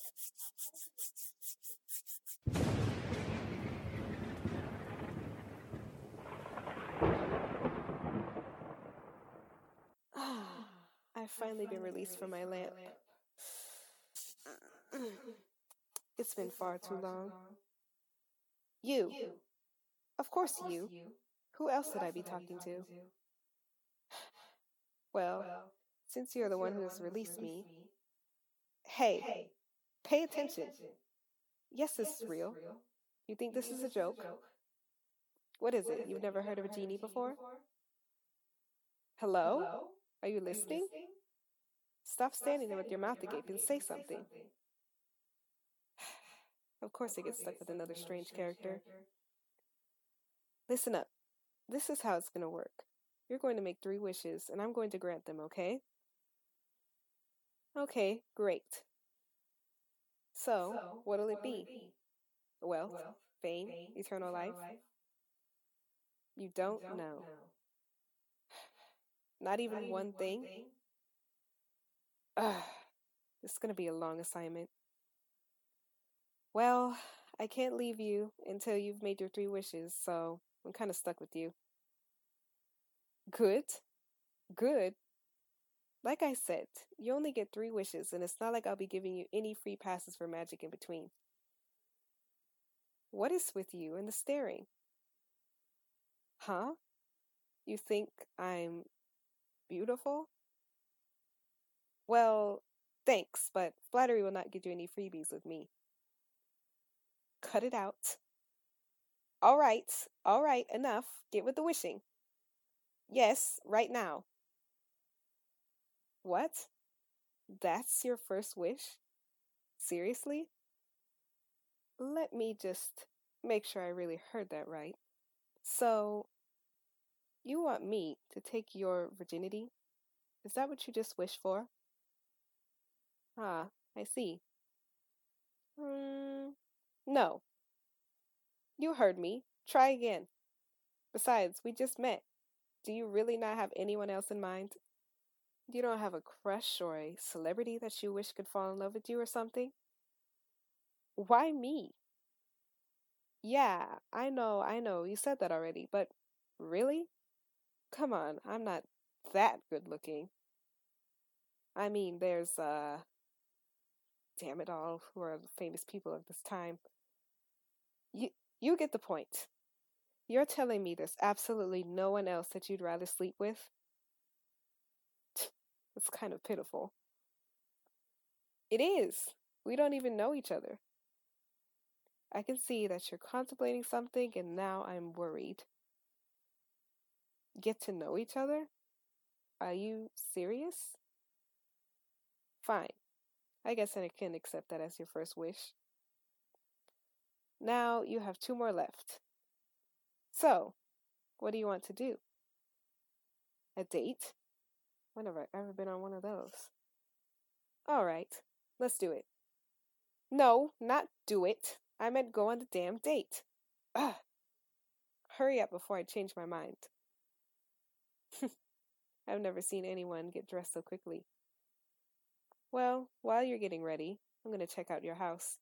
I've finally been released from my lamp. It's been far too long. You. Of course you. Who else would I be talking to? Well, since you're the one who has released me. Hey, pay attention. Yes, this is real. You think this is a joke? What is it? You've never heard of a genie before? Hello? Are you listening? Stop standing there with your mouth agape and say something. Of course, I get stuck with another strange character. Listen up. This is how it's going to work. You're going to make 3 wishes, and I'm going to grant them, okay? Okay, great. So, what'll it be? Wealth, fame, eternal life? You don't know. Not even one thing? Ugh, this is going to be a long assignment. Well, I can't leave you until you've made your 3 wishes, so I'm kind of stuck with you. Good? Good? Like I said, you only get 3 wishes, and it's not like I'll be giving you any free passes for magic in between. What is with you and the staring? Huh? You think I'm beautiful? Well, thanks, but flattery will not get you any freebies with me. Cut it out. All right, enough. Get with the wishing. Yes, right now. What? That's your first wish? Seriously? Let me just make sure I really heard that right. So, you want me to take your virginity? Is that what you just wished for? Ah, I see. No. You heard me. Try again. Besides, we just met. Do you really not have anyone else in mind? You don't have a crush or a celebrity that you wish could fall in love with you or something? Why me? Yeah, I know, you said that already, but really? Come on, I'm not that good looking. I mean, there's, damn it all, who are the famous people of this time. You, you get the point. You're telling me there's absolutely no one else that you'd rather sleep with? It's kind of pitiful. It is. We don't even know each other. I can see that you're contemplating something, and now I'm worried. Get to know each other? Are you serious? Fine. I guess I can accept that as your first wish. Now you have 2 more left. So, what do you want to do? A date? When have I ever been on one of those? All right, let's do it. No, not do it. I meant go on the damn date. Ugh. Hurry up before I change my mind. I've never seen anyone get dressed so quickly. Well, while you're getting ready, I'm going to check out your house.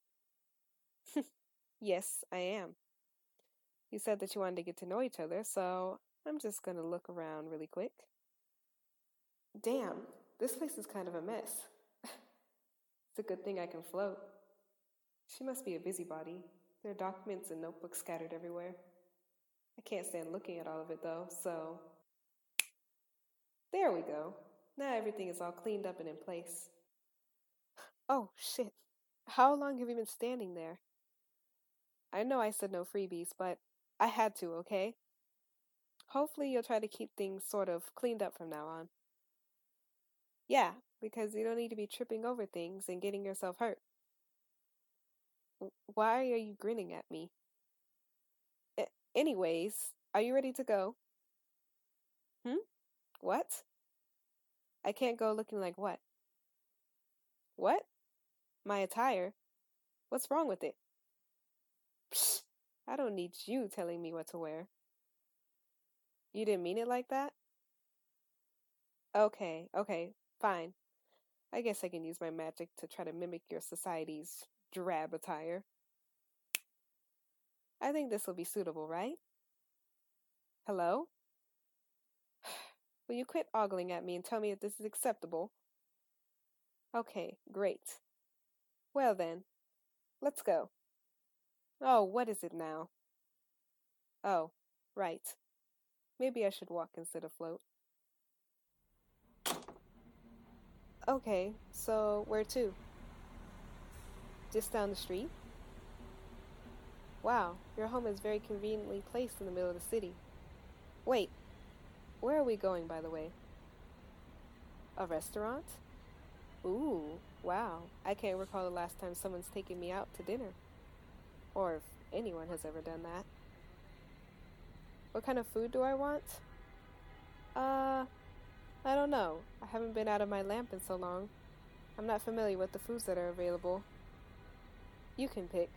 Yes, I am. You said that you wanted to get to know each other, so I'm just going to look around really quick. Damn, this place is kind of a mess. It's a good thing I can float. She must be a busybody. There are documents and notebooks scattered everywhere. I can't stand looking at all of it though, so... There we go. Now everything is all cleaned up and in place. Oh, shit. How long have you been standing there? I know I said no freebies, but I had to, okay? Hopefully you'll try to keep things sort of cleaned up from now on. Yeah, because you don't need to be tripping over things and getting yourself hurt. Why are you grinning at me? Anyways, are you ready to go? What? I can't go looking like what? What? My attire? What's wrong with it? Psh, I don't need you telling me what to wear. You didn't mean it like that? Okay, fine. I guess I can use my magic to try to mimic your society's drab attire. I think this will be suitable, right? Hello? Will you quit ogling at me and tell me if this is acceptable? Okay, great. Well then, let's go. Oh, what is it now? Oh, right. Maybe I should walk instead of float. Okay, so where to? Just down the street? Wow, your home is very conveniently placed in the middle of the city. Wait, where are we going, by the way? A restaurant? Ooh, wow. I can't recall the last time someone's taken me out to dinner. Or if anyone has ever done that. What kind of food do I want? I don't know. I haven't been out of my lamp in so long. I'm not familiar with the foods that are available. You can pick.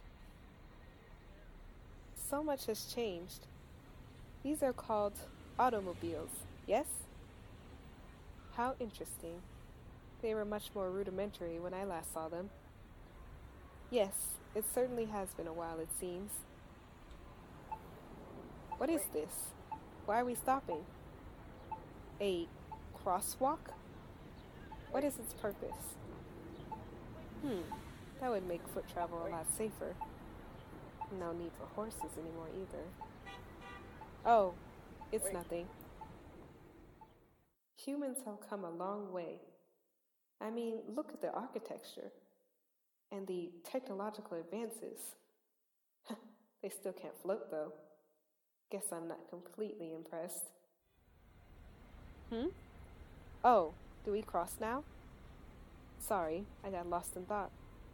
So much has changed. These are called automobiles, yes? How interesting. They were much more rudimentary when I last saw them. Yes, it certainly has been a while, it seems. What is this? Why are we stopping? A crosswalk? What is its purpose? That would make foot travel a lot safer. No need for horses anymore either. Oh, it's nothing. Humans have come a long way. I mean, look at the architecture and the technological advances. They still can't float, though. Guess I'm not completely impressed. Oh, do we cross now? Sorry, I got lost in thought.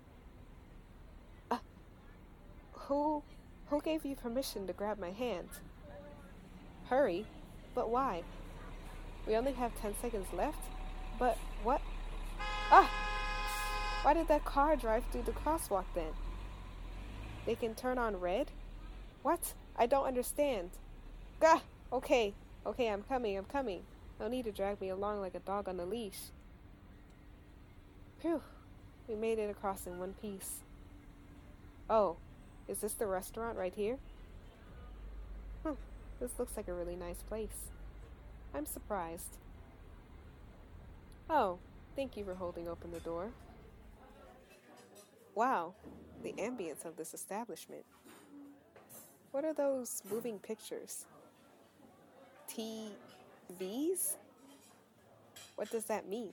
Who gave you permission to grab my hand? Hurry? But why? We only have 10 seconds left? But what? Ah! Why did that car drive through the crosswalk then? They can turn on red? What? I don't understand. Gah! Okay, I'm coming. No need to drag me along like a dog on a leash. Phew, we made it across in one piece. Oh, is this the restaurant right here? This looks like a really nice place. I'm surprised. Oh, thank you for holding open the door. Wow, the ambience of this establishment. What are those moving pictures? TVs? What does that mean?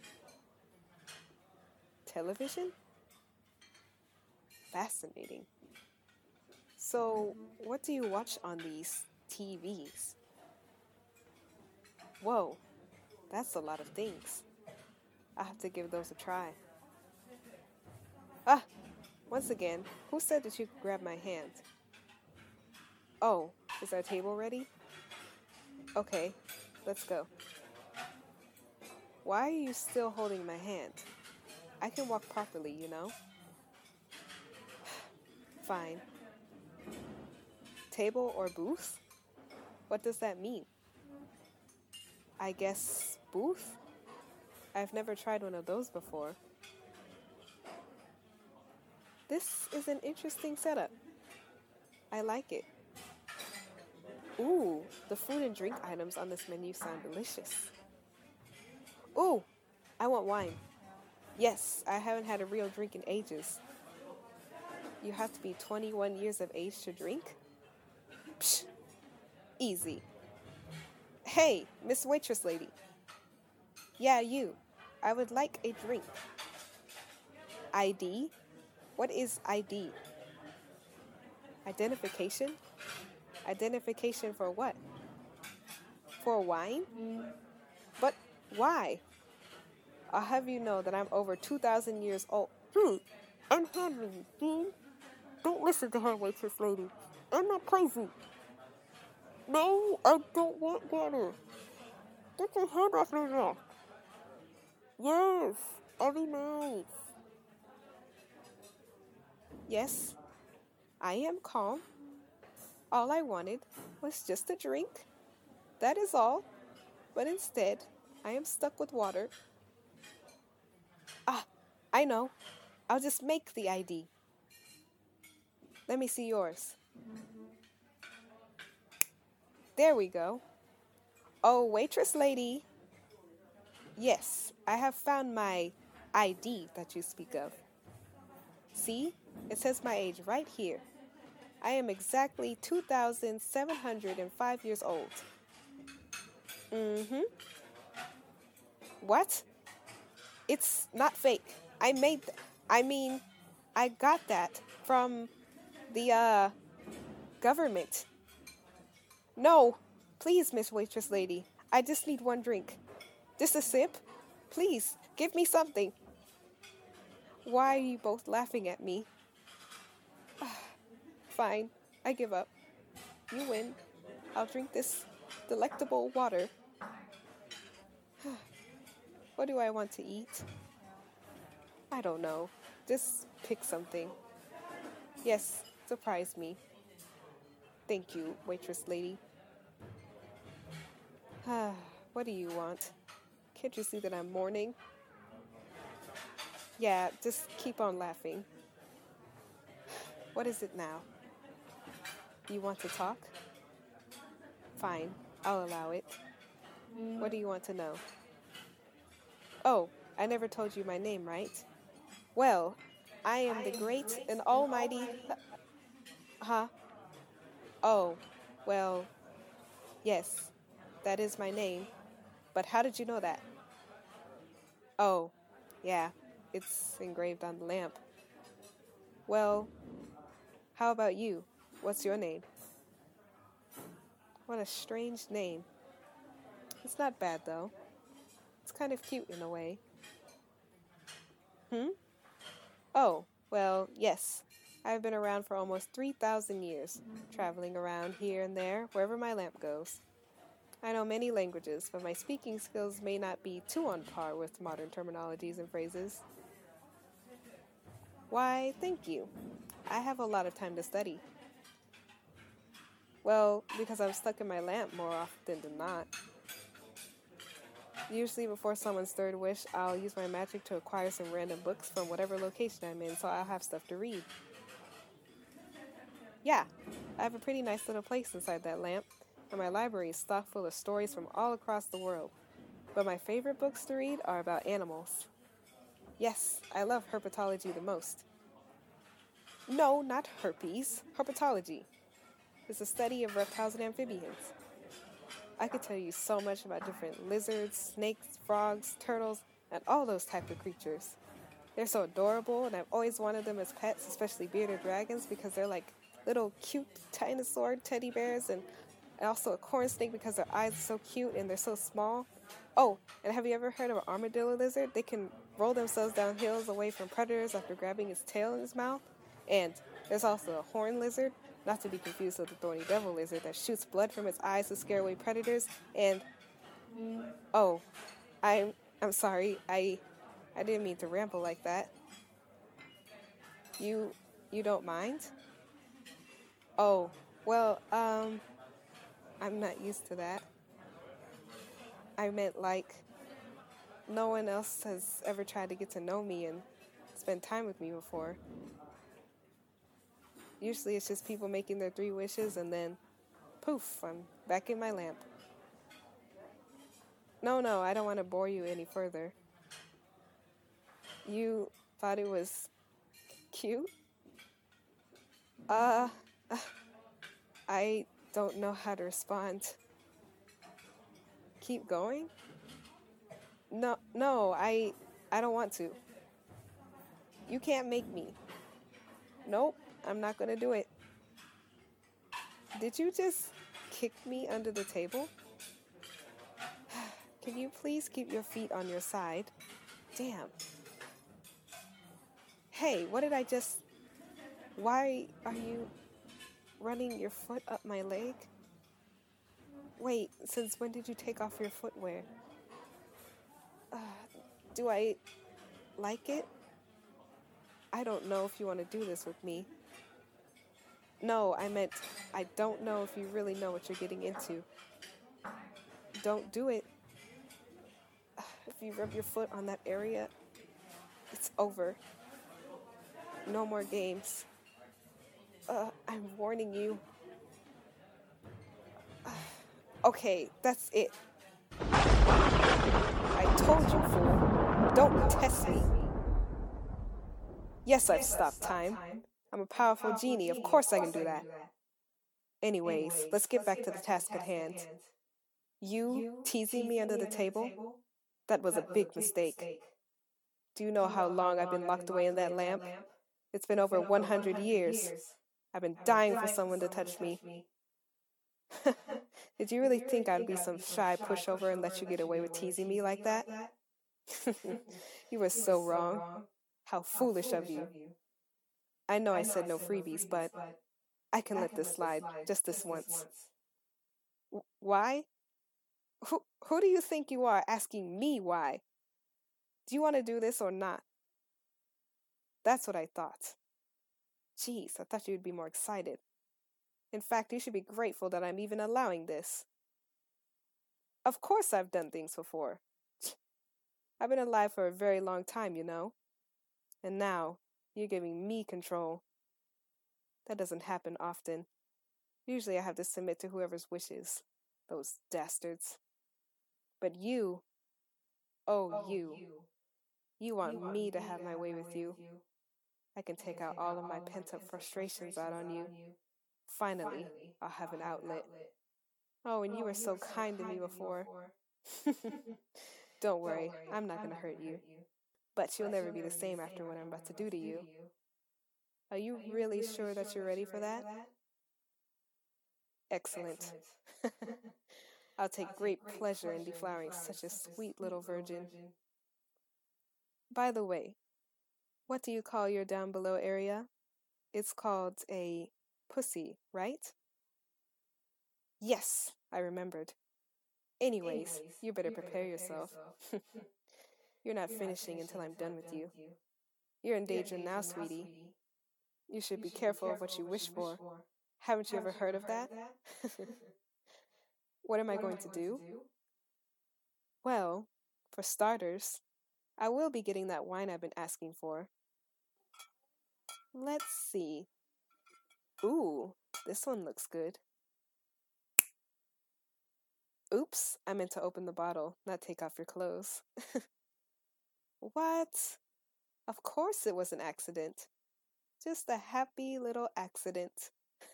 Television? Fascinating. So, what do you watch on these TVs? Whoa, that's a lot of things. I'll have to give those a try. Once again, who said that you could grab my hand? Oh, is our table ready? Okay, let's go. Why are you still holding my hand? I can walk properly, you know? Fine. Table or booth? What does that mean? I guess booth? I've never tried one of those before. This is an interesting setup. I like it. Ooh, the food and drink items on this menu sound delicious. Ooh, I want wine. Yes, I haven't had a real drink in ages. You have to be 21 years of age to drink? Psh, easy. Hey, Miss Waitress Lady. Yeah, you. I would like a drink. ID? What is ID? Identification? Identification for what? For wine? But why? I'll have you know that I'm over 2,000 years old. I'm handling you. Don't listen to her, Waitress Lady. I'm not crazy. No, I don't want water. Get your hand off me now. Yes, I'll be nice. Yes, I am calm. All I wanted was just a drink. That is all. But instead, I am stuck with water. I know. I'll just make the ID. Let me see yours. There we go. Oh, waitress lady. Yes, I have found my ID that you speak of. See? It says my age right here. I am exactly 2,705 years old. Mm-hmm. What? It's not fake. I mean, I got that from the government. No, please, Miss Waitress Lady. I just need one drink. Just a sip? Please, give me something. Why are you both laughing at me? Fine, I give up. You win. I'll drink this delectable water. What do I want to eat? I don't know. Just pick something. Yes, surprise me. Thank you, waitress lady. What do you want? Can't you see that I'm mourning? Yeah, just keep on laughing. What is it now? You want to talk? Fine, I'll allow it. What do you want to know? Oh, I never told you my name, right? Well, I am the great and almighty... Huh? Oh, well, yes, that is my name. But how did you know that? Oh, yeah, it's engraved on the lamp. Well, how about you? What's your name? What a strange name. It's not bad, though. It's kind of cute in a way. Oh, well, yes. I've been around for almost 3,000 years, traveling around here and there, wherever my lamp goes. I know many languages, but my speaking skills may not be too on par with modern terminologies and phrases. Why, thank you. I have a lot of time to study. Well, because I'm stuck in my lamp more often than not. Usually before someone's third wish, I'll use my magic to acquire some random books from whatever location I'm in, so I'll have stuff to read. Yeah, I have a pretty nice little place inside that lamp, and my library is stocked full of stories from all across the world. But my favorite books to read are about animals. Yes, I love herpetology the most. No, not herpes. Herpetology. It's the study of reptiles and amphibians. I could tell you so much about different lizards, snakes, frogs, turtles, and all those type of creatures. They're so adorable, and I've always wanted them as pets, especially bearded dragons, because they're like little cute dinosaur teddy bears, and also a corn snake because their eyes are so cute and they're so small. Oh, and have you ever heard of an armadillo lizard? They can roll themselves down hills away from predators after grabbing its tail in its mouth. And there's also a horned lizard, not to be confused with the thorny devil lizard that shoots blood from its eyes to scare away predators. And oh, I'm sorry. I didn't mean to ramble like that. You don't mind? Oh, well, I'm not used to that. I meant like no one else has ever tried to get to know me and spend time with me before. Usually it's just people making their 3 wishes and then poof, I'm back in my lamp. No, I don't want to bore you any further. You thought it was cute? I don't know how to respond. Keep going? No, I don't want to. You can't make me. Nope, I'm not gonna do it. Did you just kick me under the table? Can you please keep your feet on your side? Damn. Hey, what did I just... Why are you running your foot up my leg? Wait, since when did you take off your footwear? Do I like it? I don't know if you want to do this with me. No, I meant I don't know if you really know what you're getting into. Don't do it. If you rub your foot on that area, It's over. No more games. I'm warning you. Okay, that's it. I told you, fool. Don't test me. Yes, I've stopped time. I'm a powerful genie. Of course I can do that. Anyways, let's get back to the task at hand. You teasing me under the table? That was a big mistake. Do you know how long I've been locked away in that lamp? It's been over 100 years. I've been dying for someone to touch me. Did you really think I'd be some shy pushover and let you get away with teasing me like that? You were so wrong. How foolish of you. I know I said no freebies, but I can let this slide just this once. Why? Who do you think you are asking me why? Do you want to do this or not? That's what I thought. Jeez, I thought you'd be more excited. In fact, you should be grateful that I'm even allowing this. Of course I've done things before. I've been alive for a very long time, you know. And now, you're giving me control. That doesn't happen often. Usually I have to submit to whoever's wishes. Those dastards. But you, you want me to have my way with you. I can take out all of my pent-up frustrations out on you. Finally, I'll have an outlet. Oh, and you were so kind to me before. Don't worry, I'm not going to hurt you. But you'll never be the same after what I'm about to do to you. Are you really sure that you're ready for that? Excellent. I'll take great pleasure in deflowering such a sweet little virgin. By the way, what do you call your down below area? It's called a pussy, right? Yes, I remembered. Anyways, you better prepare yourself. You're not finishing until I'm done with you. You're in danger now, sweetie. You should be careful of what you wish for. Haven't you ever heard of that? What am I going to do? Well, for starters, I will be getting that wine I've been asking for. Let's see. Ooh, this one looks good. Oops, I meant to open the bottle, not take off your clothes. What? Of course it was an accident. Just a happy little accident.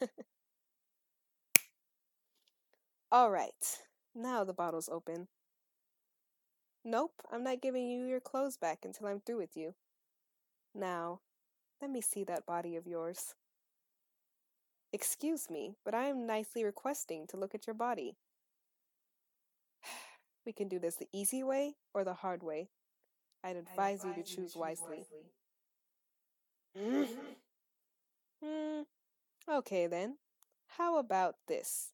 All right, now the bottle's open. Nope, I'm not giving you your clothes back until I'm through with you. Now, let me see that body of yours. Excuse me, but I am nicely requesting to look at your body. We can do this the easy way or the hard way. I'd advise you to choose wisely. Okay then. How about this?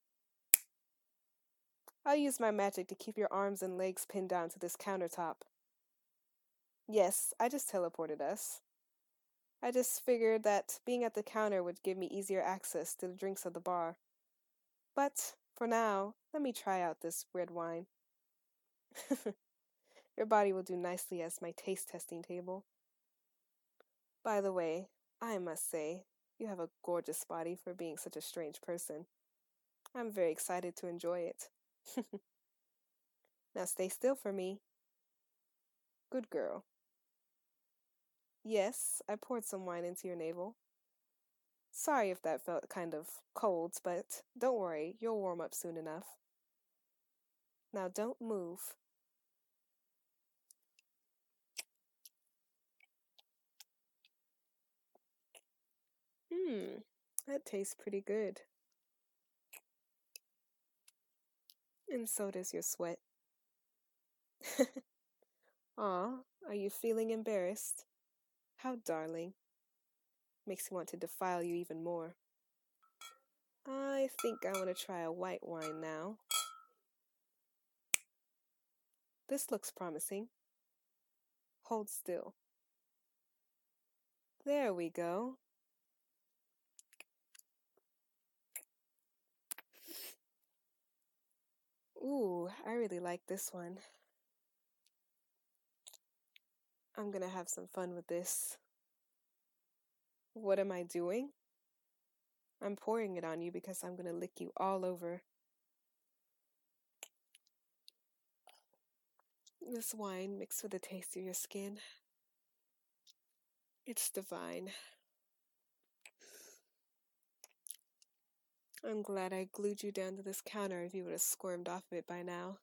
I'll use my magic to keep your arms and legs pinned down to this countertop. Yes, I just teleported us. I just figured that being at the counter would give me easier access to the drinks of the bar. But, for now, let me try out this red wine. Your body will do nicely as my taste testing table. By the way, I must say, you have a gorgeous body for being such a strange person. I'm very excited to enjoy it. Now stay still for me. Good girl. Yes, I poured some wine into your navel. Sorry if that felt kind of cold, but don't worry, you'll warm up soon enough. Now don't move. That tastes pretty good. And so does your sweat. Aw, are you feeling embarrassed? How darling. Makes me want to defile you even more. I think I want to try a white wine now. This looks promising. Hold still. There we go. Ooh, I really like this one. I'm gonna have some fun with this. What am I doing? I'm pouring it on you because I'm gonna lick you all over. This wine mixed with the taste of your skin. It's divine. I'm glad I glued you down to this counter if you would have squirmed off of it by now.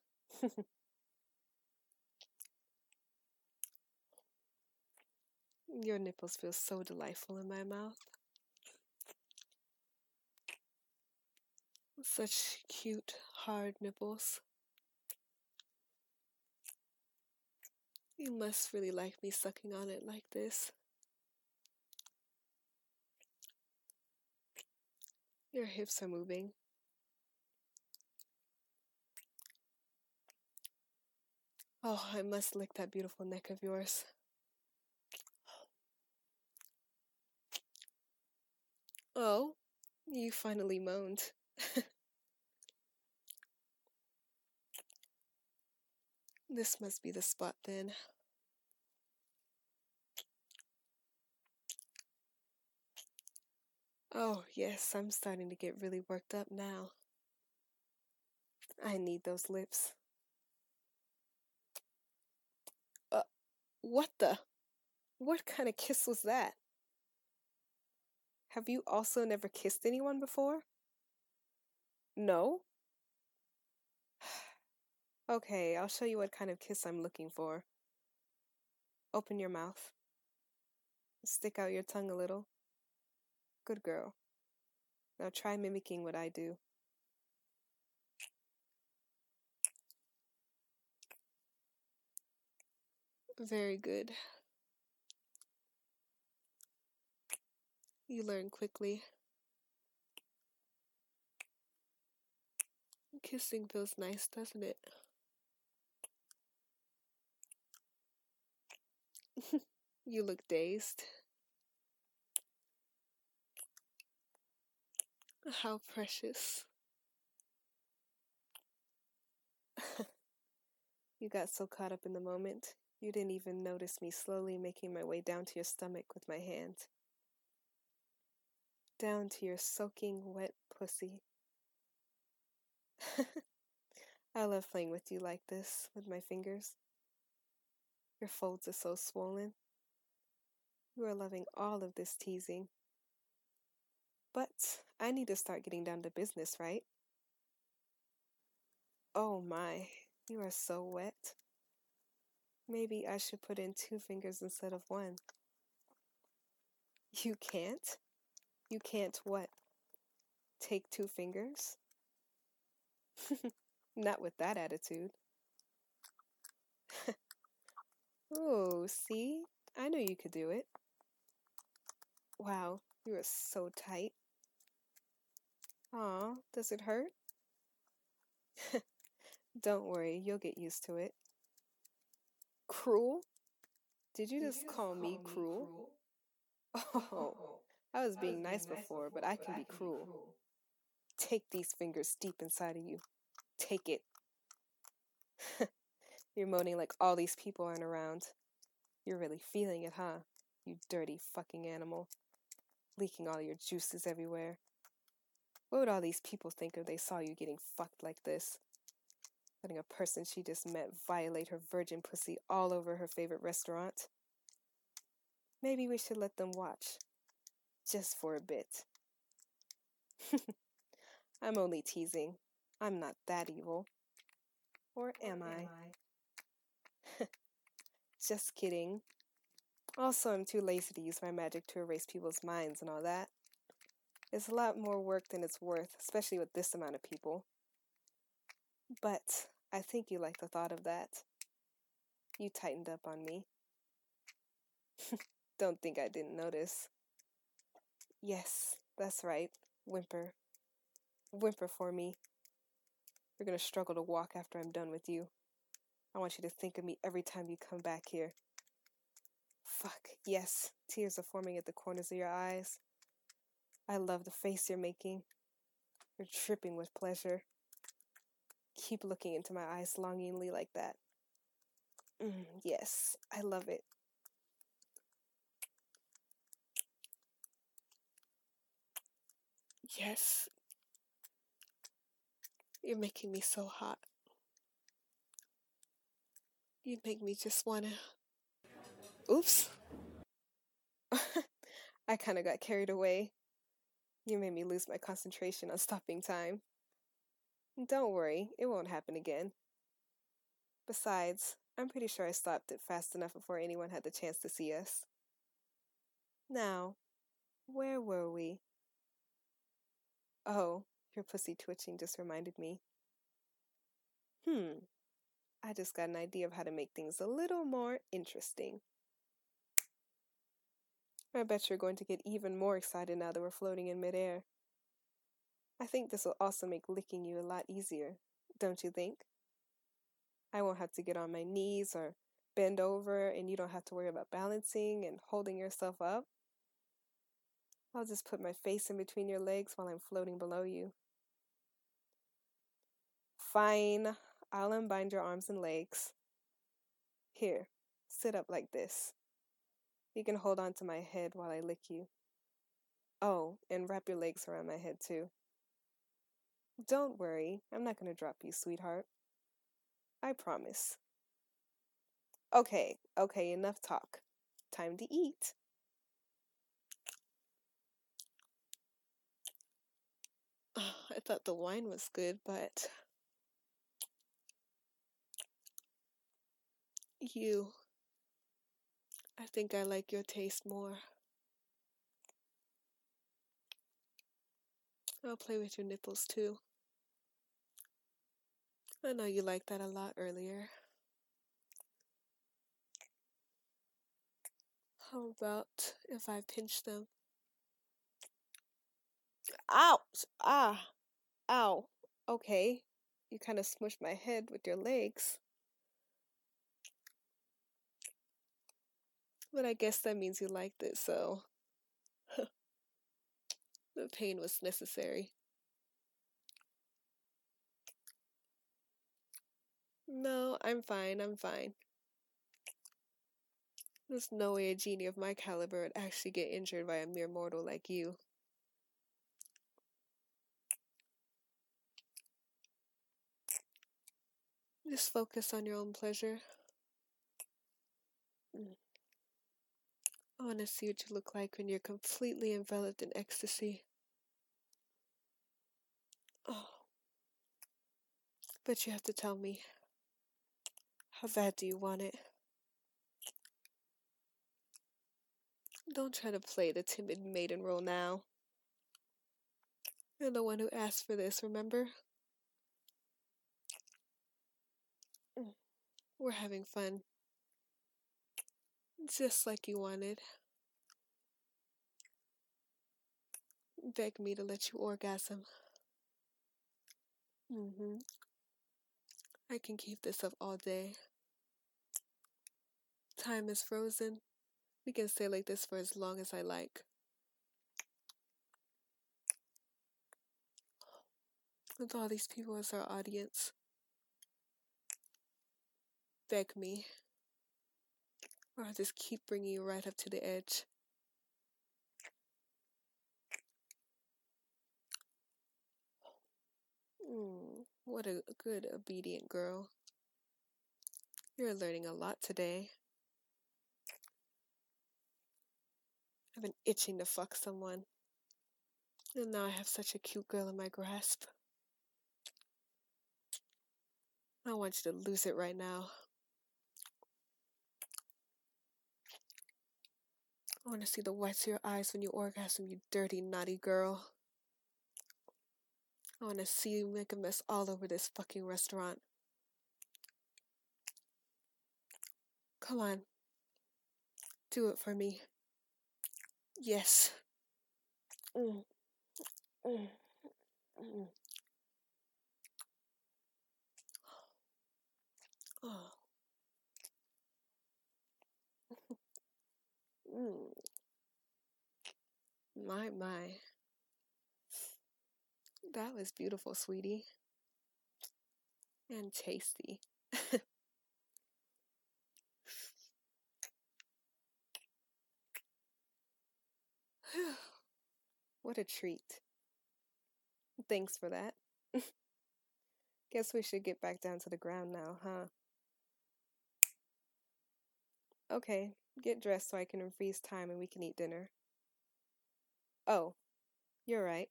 Your nipples feel so delightful in my mouth. Such cute, hard nipples. You must really like me sucking on it like this. Your hips are moving. Oh, I must lick that beautiful neck of yours. Oh, you finally moaned. This must be the spot then. Oh, yes, I'm starting to get really worked up now. I need those lips. What the? What kind of kiss was that? Have you also never kissed anyone before? No? Okay, I'll show you what kind of kiss I'm looking for. Open your mouth. Stick out your tongue a little. Good girl. Now try mimicking what I do. Very good. You learn quickly. Kissing feels nice, doesn't it? You look dazed. How precious. You got so caught up in the moment, you didn't even notice me slowly making my way down to your stomach with my hand. Down to your soaking wet pussy. I love playing with you like this, with my fingers. Your folds are so swollen. You are loving all of this teasing. But I need to start getting down to business, right? Oh my, you are so wet. Maybe I should put in 2 fingers instead of 1. You can't? You can't what? Take 2 fingers? Not with that attitude. Oh, see? I knew you could do it. Wow, you are so tight. Aw, does it hurt? Don't worry, you'll get used to it. Cruel? Did you just call me cruel? Oh, I was being nice before, but I can be cruel. Take these fingers deep inside of you. Take it. You're moaning like all these people aren't around. You're really feeling it, huh? You dirty fucking animal. Leaking all your juices everywhere. What would all these people think if they saw you getting fucked like this? Letting a person she just met violate her virgin pussy all over her favorite restaurant? Maybe we should let them watch. Just for a bit. I'm only teasing. I'm not that evil. Or am I? Just kidding. Also, I'm too lazy to use my magic to erase people's minds and all that. It's a lot more work than it's worth, especially with this amount of people. But I think you like the thought of that. You tightened up on me. Don't think I didn't notice. Yes, that's right. Whimper. Whimper for me. You're gonna struggle to walk after I'm done with you. I want you to think of me every time you come back here. Fuck, yes. Tears are forming at the corners of your eyes. I love the face you're making. You're dripping with pleasure. Keep looking into my eyes longingly like that. Yes, I love it. Yes, you're making me so hot. You make me just wanna. Oops. I kind of got carried away. You made me lose my concentration on stopping time. Don't worry, it won't happen again. Besides, I'm pretty sure I stopped it fast enough before anyone had the chance to see us. Now, where were we? Oh, your pussy twitching just reminded me. Hmm, I just got an idea of how to make things a little more interesting. I bet you're going to get even more excited now that we're floating in midair. I think this will also make licking you a lot easier, don't you think? I won't have to get on my knees or bend over, and you don't have to worry about balancing and holding yourself up. I'll just put my face in between your legs while I'm floating below you. Fine, I'll unbind your arms and legs. Here, sit up like this. You can hold on to my head while I lick you. Oh, and wrap your legs around my head too. Don't worry, I'm not gonna drop you, sweetheart. I promise. Okay, enough talk. Time to eat. I thought the wine was good, but you, I think I like your taste more. I'll play with your nipples too. I know you liked that a lot earlier. How about if I pinch them? Ouch! Ah! Ow! Okay. You kind of smushed my head with your legs. But I guess that means you liked it, so the pain was necessary. No, I'm fine, I'm fine. There's no way a genie of my caliber would actually get injured by a mere mortal like you. Just focus on your own pleasure. I want to see what you look like when you're completely enveloped in ecstasy. Oh, but you have to tell me, how bad do you want it? Don't try to play the timid maiden role now. You're the one who asked for this, remember? We're having fun. Just like you wanted. Beg me to let you orgasm. I can keep this up all day. Time is frozen. We can stay like this for as long as I like. With all these people as our audience. Beg me. Or I'll just keep bringing you right up to the edge. What a good, obedient girl. You're learning a lot today. I've been itching to fuck someone. And now I have such a cute girl in my grasp. I want you to lose it right now. I want to see the whites of your eyes when you orgasm, you dirty, naughty girl. I want to see you make a mess all over this fucking restaurant. Come on. Do it for me. Yes. Mm, mm, mm. Oh. Mm. My. That was beautiful, sweetie. And tasty. What a treat. Thanks for that. Guess we should get back down to the ground now, huh? Okay, get dressed so I can freeze time and we can eat dinner. Oh, you're right.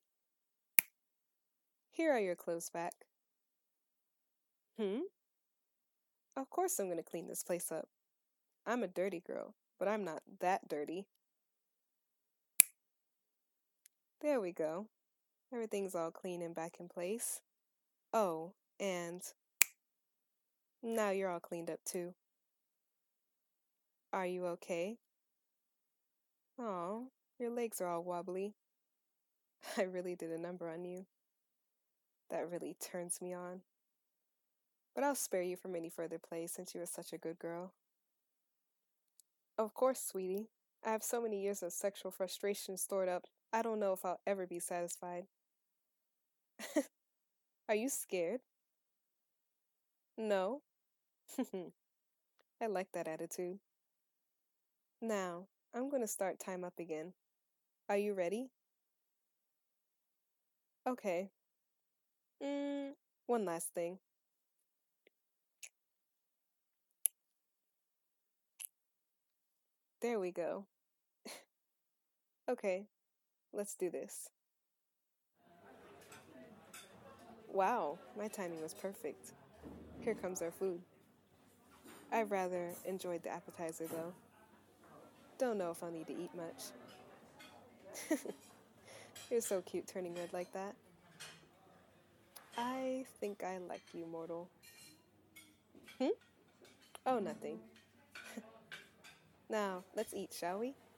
Here are your clothes back. Hmm? Of course I'm gonna clean this place up. I'm a dirty girl, but I'm not that dirty. There we go. Everything's all clean and back in place. Oh, and now you're all cleaned up too. Are you okay? Oh, your legs are all wobbly. I really did a number on you. That really turns me on. But I'll spare you from any further play since you were such a good girl. Of course, sweetie. I have so many years of sexual frustration stored up, I don't know if I'll ever be satisfied. Are you scared? No? I like that attitude. Now, I'm going to start time up again. Are you ready? Okay. One last thing. There we go. Okay, let's do this. Wow, my timing was perfect. Here comes our food. I rather enjoyed the appetizer though. Don't know if I'll need to eat much. You're so cute turning red like that. I think I like you, mortal. Hmm? Oh, nothing. Now, let's eat, shall we?